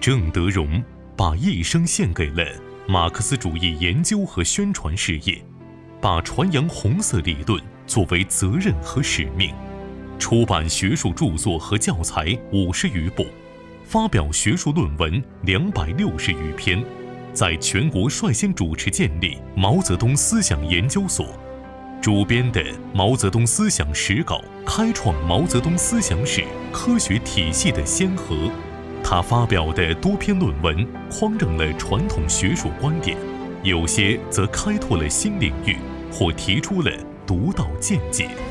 郑德荣把一生献给了马克思主义研究和宣传事业，把传扬红色理论作为责任和使命，出版学术著作和教材50余部，发表学术论文260余篇，在全国率先主持建立毛泽东思想研究所，主编的《毛泽东思想史稿》开创毛泽东思想史科学体系的先河。他发表的多篇论文匡正了传统学术观点，有些则开拓了新领域，或提出了独到见解。